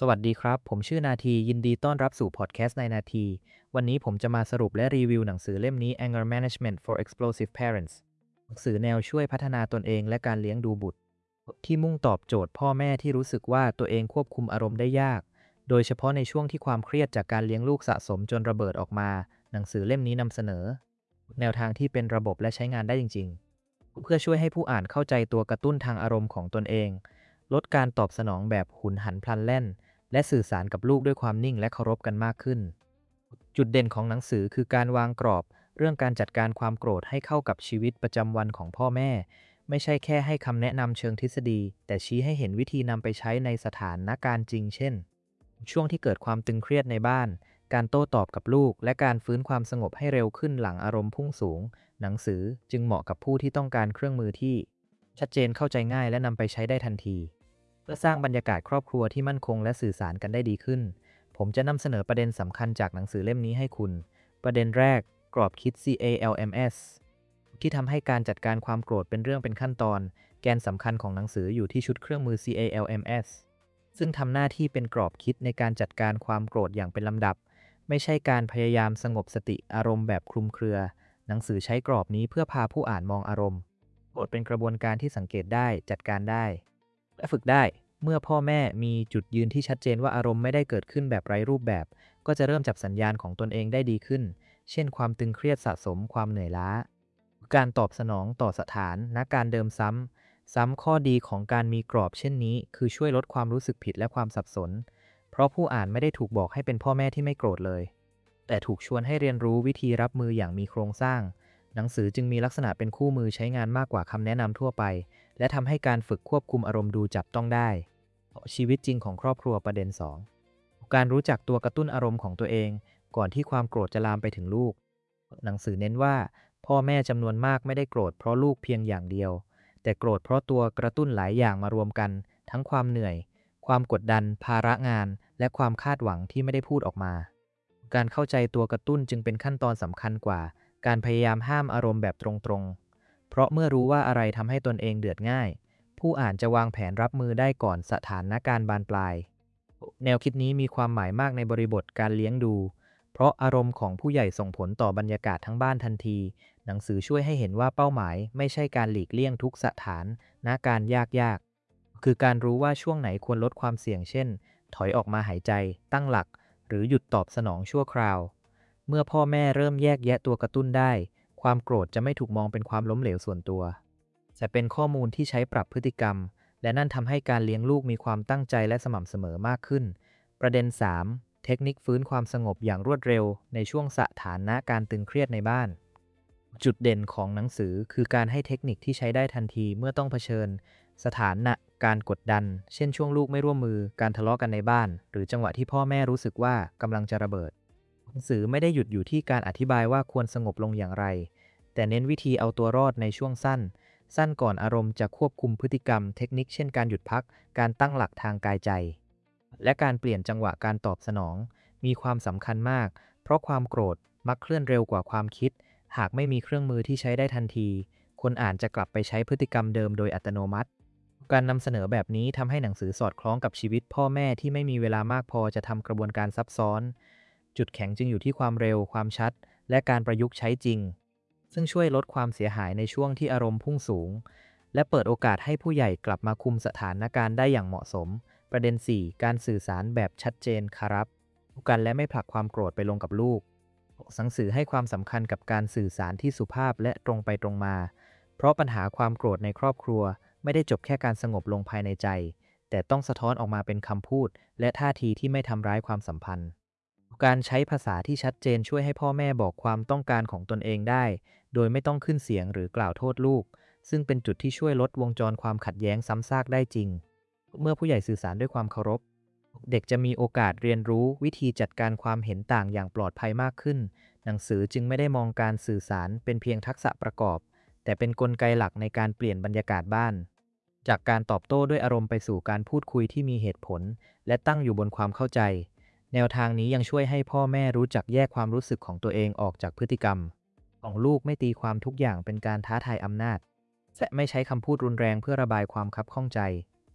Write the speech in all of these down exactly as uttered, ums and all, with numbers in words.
สวัสดีครับ ผมชื่อนาทียินดีต้อนรับสู่พอดแคสต์ในนาที วันนี้ผมจะมาสรุปและรีวิวหนังสือเล่มนี้ Anger Management for Explosive Parents หนังสือแนวช่วยพัฒนาตนเองและการเลี้ยงดูบุตรที่มุ่งตอบโจทย์พ่อแม่ที่รู้สึกว่าตัวเองควบคุมอารมณ์ได้ยาก โดยเฉพาะในช่วงที่ความเครียดจากการเลี้ยงลูกสะสมจนระเบิดออกมา หนังสือเล่มนี้นำเสนอแนวทางที่เป็นระบบและใช้งานได้จริงๆเพื่อช่วยให้ผู้อ่านเข้าใจตัวกระตุ้นทางอารมณ์ของตนเองลดการตอบสนองแบบหุนหันพลันแล่น และสื่อสารกับลูกด้วยความนิ่งและเคารพกันมากขึ้น จุดเด่นของหนังสือคือการวางกรอบเรื่องการจัดการความโกรธให้เข้ากับชีวิตประจำวันของพ่อแม่ ไม่ใช่แค่ให้คำแนะนำเชิงทฤษฎี แต่ชี้ให้เห็นวิธีนำไปใช้ในสถานการณ์จริง เช่น ช่วงที่เกิดความตึงเครียดในบ้าน การโต้ตอบกับลูก และการฟื้นความสงบให้เร็วขึ้นหลังอารมณ์พุ่งสูง หนังสือจึงเหมาะกับผู้ที่ต้องการเครื่องมือที่ชัดเจนเข้าใจง่ายและนำไปใช้ได้ทันทีเพื่อสร้างบรรยากาศครอบครัวที่มั่นคงและสื่อสารกันได้ดีขึ้น ผมจะนำเสนอประเด็นสำคัญจากหนังสือเล่มนี้ให้คุณ ประเด็นแรก กรอบคิด ซี เอ แอล เอ็ม เอส ที่ทำให้การจัดการความโกรธเป็นเรื่องเป็นขั้นตอน แกนสำคัญของหนังสืออยู่ที่ชุดเครื่องมือ ซี เอ แอล เอ็ม เอส ซึ่งทำหน้าที่เป็นกรอบคิดในการจัดการความโกรธอย่างเป็นลำดับ ไม่ใช่การพยายามสงบสติอารมณ์แบบคลุมเครือ หนังสือใช้กรอบนี้เพื่อพาผู้อ่านมองอารมณ์โกรธเป็นกระบวนการที่สังเกตได้จัดการได้และฝึกได้ เมื่อพ่อแม่มีจุดยืนที่ชัดเจนว่าอารมณ์ไม่ได้เกิดขึ้นแบบไร้รูปแบบ ก็จะเริ่มจับสัญญาณของตนเองได้ดีขึ้น เช่นความตึงเครียดสะสมความเหนื่อยล้า การตอบสนองต่อสถานณการเดิมซ้ำ ซ้ำข้อดีของการมีกรอบเช่นนี้คือช่วยลดความรู้สึกผิดและความสับสน เพราะผู้อ่านไม่ได้ถูกบอกให้เป็นพ่อแม่ที่ไม่โกรธเลย แต่ถูกชวนให้เรียนรู้วิธีรับมืออย่างมีโครงสร้าง หนังสือจึงมีลักษณะเป็นคู่มือใช้งานมากกว่าคำแนะนำทั่วไป และทำให้การฝึกควบคุมอารมณ์ดูจับต้องได้ชีวิตจริงของครอบครัวประเด็น สอง การรู้จักตัวกระตุ้นอารมณ์ของตัวเองก่อนที่ความโกรธจะลามไปถึงลูก หนังสือเน้นว่าพ่อแม่จำนวนมากไม่ได้โกรธเพราะลูกเพียงอย่างเดียว แต่โกรธเพราะตัวกระตุ้นหลายอย่างมารวมกัน ทั้งความเหนื่อย ความกดดัน ภาระงาน และความคาดหวังที่ไม่ได้พูดออกมา การเข้าใจตัวกระตุ้นจึงเป็นขั้นตอนสำคัญกว่า การพยายามห้ามอารมณ์แบบตรงๆ เพราะเมื่อรู้ว่าอะไรทำให้ตนเองเดือดง่าย ผู้อ่านจะวางแผนรับมือได้ก่อนสถานการณ์บานปลาย แนวคิดนี้มีความหมายมากในบริบทการเลี้ยงดู เพราะอารมณ์ของผู้ใหญ่ส่งผลต่อบรรยากาศทั้งบ้านทันที หนังสือช่วยให้เห็นว่าเป้าหมายไม่ใช่การหลีกเลี่ยงทุกสถานณการยากๆ คือการรู้ว่าช่วงไหนควรลดความเสี่ยงเช่น ถอยออกมาหายใจ ตั้งหลัก หรือหยุดตอบสนองชั่วคราว เมื่อพ่อแม่เริ่มแยกแยะตัวกระตุ้นได้ ความโกรธจะไม่ถูกมองเป็นความล้มเหลวส่วนตัวแต่เป็นข้อมูลที่ใช้ปรับพฤติกรรม และนั่นทำให้การเลี้ยงลูกมีความตั้งใจและสม่ำเสมอมากขึ้น ประเด็น สาม เทคนิคฟื้นความสงบอย่างรวดเร็วในช่วงสถานะการตึงเครียดในบ้าน จุดเด่นของหนังสือคือการให้เทคนิคที่ใช้ได้ทันทีเมื่อต้องเผชิญสถานะการกดดัน เช่นช่วงลูกไม่ร่วมมือ การทะเลาะกันในบ้าน หรือจังหวะที่พ่อแม่รู้สึกว่ากำลังจะระเบิด หนังสือไม่ได้หยุดอยู่ที่การอธิบายว่าควรสงบลงอย่างไร แต่เน้นวิธีเอาตัวรอดในช่วงสั้น สั้นก่อนอารมณ์จะควบคุมพฤติกรรมเทคนิคเช่นการหยุดพัก การตั้งหลักทางกายใจ และการเปลี่ยนจังหวะการตอบสนอง มีความสำคัญมาก เพราะความโกรธมักเคลื่อนเร็วกว่าความคิด หากไม่มีเครื่องมือที่ใช้ได้ทันที คนอ่านจะกลับไปใช้พฤติกรรมเดิมโดยอัตโนมัติ การนำเสนอแบบนี้ทำให้หนังสือสอดคล้องกับชีวิตพ่อแม่ที่ไม่มีเวลามากพอจะทำกระบวนการซับซ้อน จุดแข็งจึงอยู่ที่ความเร็ว ความชัด และการประยุกต์ใช้จริง ซึ่งช่วยลดความเสียหายในช่วงที่อารมณ์พุ่งสูง และเปิดโอกาสให้ผู้ใหญ่กลับมาคุมสถานการณ์ได้อย่างเหมาะสม ประเด็น สี่ การสื่อสารแบบชัดเจนครับกันและไม่ผลักความโกรธไปลงกับลูก หนังสือให้ความสำคัญกับการสื่อสารที่สุภาพและตรงไปตรงมา เพราะปัญหาความโกรธในครอบครัวไม่ได้จบแค่การสงบลงภายในใจ แต่ต้องสะท้อนออกมาเป็นคำพูดและท่าทีที่ไม่ทำร้ายความสัมพันธ์ การใช้ภาษาที่ชัดเจนช่วยให้พ่อแม่บอกความต้องการของตนเองได้ โดยไม่ต้องขึ้นเสียงหรือกล่าวโทษลูก ซึ่งเป็นจุดที่ช่วยลดวงจรความขัดแย้งซ้ำซากได้จริง เมื่อผู้ใหญ่สื่อสารด้วยความเคารพ เด็กจะมีโอกาสเรียนรู้วิธีจัดการความเห็นต่างอย่างปลอดภัยมากขึ้น หนังสือจึงไม่ได้มองการสื่อสารเป็นเพียงทักษะประกอบ แต่เป็นกลไกหลักในการเปลี่ยนบรรยากาศบ้าน จากการตอบโต้ด้วยอารมณ์ไปสู่การพูดคุยที่มีเหตุผล และตั้งอยู่บนความเข้าใจ แนวทางนี้ยังช่วยให้พ่อแม่รู้จักแยกความรู้สึกของตัวเองออกจากพฤติกรรม ของลูกไม่ตีความทุกอย่างเป็นการท้าทายอำนาจและไม่ใช้คำพูดรุนแรงเพื่อระบายความคับข้องใจ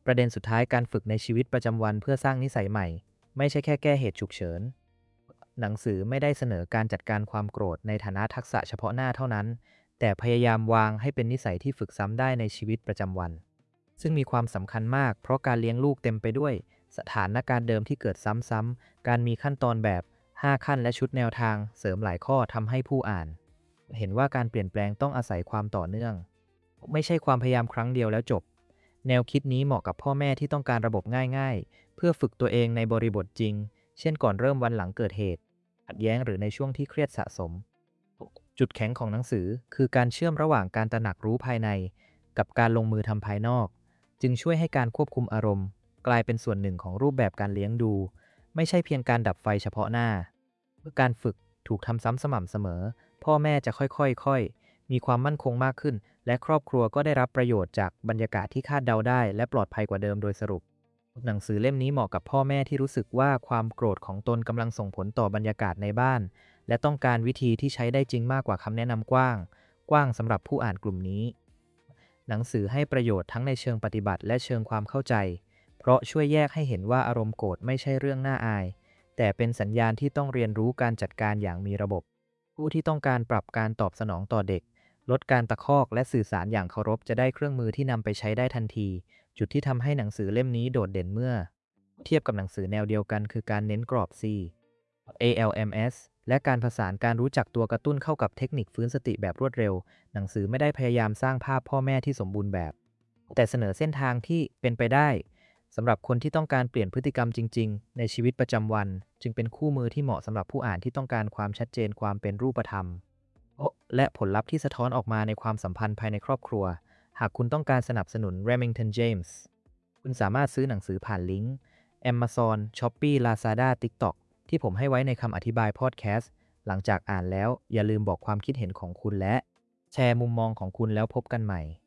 ประเด็นสุดท้ายการฝึกในชีวิตประจำวันเพื่อสร้างนิสัยใหม่ไม่ใช่แค่แก้เหตุฉุกเฉินหนังสือไม่ได้เสนอการจัดการความโกรธในฐานะทักษะเฉพาะหน้าเท่านั้นแต่พยายามวางให้เป็นนิสัยที่ฝึกซ้ำได้ในชีวิตประจำวันซึ่งมีความสำคัญมากเพราะการเลี้ยงลูกเต็มไปด้วยสถานการณ์เดิมที่เกิดซ้ำๆการมีขั้นตอนแบบห้าขั้นและชุดแนวทางเสริมหลายข้อทำให้ผู้อ่านเห็นว่าการเปลี่ยนแปลงต้องอาศัยความต่อเนื่องไม่ใช่ความพยายามครั้งเดียวแล้วจบแนวคิดนี้เหมาะกับพ่อแม่ที่ต้องการระบบง่ายๆเพื่อฝึกตัวเองในบริบทจริงเช่นก่อนเริ่มวันหลังเกิดเหตุขัดแย้งหรือในช่วงที่เครียดสะสมจุดแข็งของหนังสือคือการเชื่อมระหว่างการตระหนักรู้ภายในกับการลงมือทำภายนอกจึงช่วยให้การควบคุมอารมณ์กลายเป็นส่วนหนึ่งของรูปแบบการเลี้ยงดูไม่ใช่เพียงการดับไฟเฉพาะหน้าเมื่อการฝึกถูกทำซ้ำสม่ำเสมอพ่อแม่จะค่อยๆค่อยมีความมั่นคงมากขึ้นและครอบครัวก็ได้รับประโยชน์จากบรรยากาศที่คาดเดาได้และปลอดภัยกว่าเดิมโดยสรุปหนังสือเล่มนี้เหมาะกับพ่อแม่ที่รู้สึกว่าความโกรธของตนกำลังส่งผลต่อบรรยากาศในบ้านและต้องการวิธีที่ใช้ได้จริงมากกว่าคำแนะนำกว้างกว้างสำหรับผู้อ่านกลุ่มนี้หนังสือให้ประโยชน์ทั้งในเชิงปฏิบัติและเชิงความเข้าใจเพราะช่วยแยกให้เห็นว่าอารมณ์โกรธไม่ใช่เรื่องน่าอายแต่เป็นสัญญาณที่ต้องเรียนรู้การจัดการอย่างมีระบบผู้ที่ต้องการปรับการตอบสนองต่อเด็กลดการตะคอกและสื่อสารอย่างเคารพจะได้เครื่องมือที่นำไปใช้ได้ทันทีจุดที่ทำให้หนังสือเล่มนี้โดดเด่นเมื่อเทียบกับหนังสือแนวเดียวกันคือการเน้นกรอบ C เอ แอล เอ็ม เอส และการผสานการรู้จักตัวกระตุ้นเข้ากับเทคนิคฟื้นสติแบบรวดเร็วหนังสือไม่ได้พยายามสร้างภาพพ่อแม่ที่สมบูรณ์แบบแต่เสนอเส้นทางที่เป็นไปได้สำหรับคนที่ต้องการเปลี่ยนพฤติกรรมจริงๆในชีวิตประจำวันจึงเป็นคู่มือที่เหมาะสำหรับผู้อ่านที่ต้องการความชัดเจนความเป็นรูปธรรมและผลลัพธ์ที่สะท้อนออกมาในความสัมพันธ์ภายในครอบครัวหากคุณต้องการสนับสนุน Remington James คุณสามารถซื้อหนังสือผ่านลิงก์ Amazon, Shopee, Lazada, TikTok ที่ผมให้ไว้ในคำอธิบายพอดแคสต์หลังจากอ่านแล้วอย่าลืมบอกความคิดเห็นของคุณและแชร์มุมมองของคุณแล้วพบกันใหม่